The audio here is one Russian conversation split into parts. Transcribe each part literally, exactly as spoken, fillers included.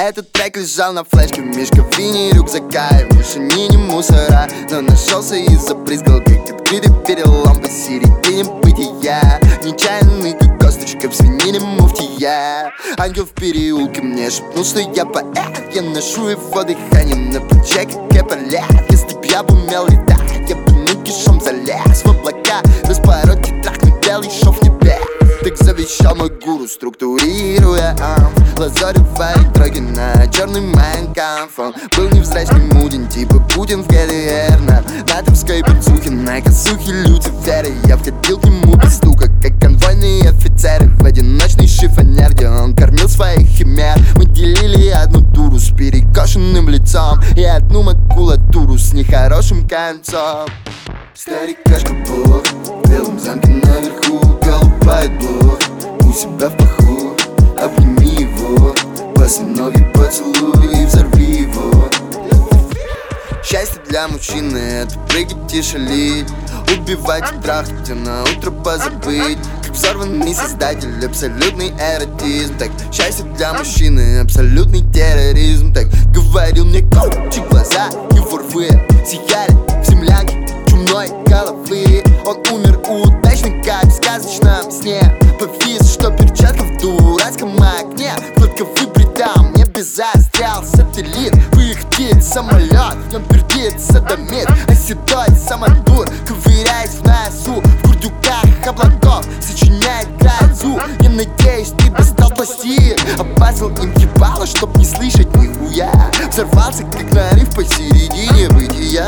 Этот трек лежал на флешке в мешковине рюкзака, и в машине мусора, но нашелся и забрызгал, как открытый перелом посередине бытия. Нечаянный, как косточка в свинине муфтия. Ангел в переулке мне шепнул, что я поэт. Я ношу его дыхание на плече, как эполет. Если б я бы умел летать, я бы нагишом залез в облака, распороть тетрадь, белый шов в небе. Так завещал мой гуру, структурируя амф, лазоревая дороги на черный майнкамф. Он был невзрачный, муден, типа Путин в ГДР. На натовской бицухе, на косухе Люцифера. Я входил к нему без стука, как конвойные офицеры, в одиночный шифонер, где он кормил своих химер. Мы делили одну дуру с перекошенным лицом и одну макулатуру с нехорошим концом. Старикашка Бог в белом замке наверху, голубает Бог у себя в паху. Обними его, босоногий поцелуй и взорви его. Счастье для мужчины — это прыгать и шалить, убивать и трахать, а на утро позабыть. Как взорванный создатель, абсолютный эротизм. Так, счастье для мужчины — абсолютный терроризм. Так говорил мне коуч, и глаза его рвы сияли в землянке чумной головы. Он умер удачно, как в сказочном сне. Повис, что перчатка в дурацком окне. Только выбрит там, небе застрял сателлит. Выходит самолет, в нем пердит садомит. А седой самодур, ковыряясь в носу, в курдюках облаков сочиняет грозу. Я надеюсь, ты достал пластик, обмазал им ебало, чтоб не слышать нихуя. Взорвался, как нарыв посередине бытия.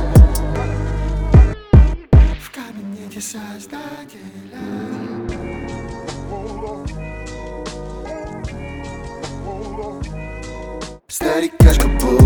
В кабинете создателя. Старикашка Бог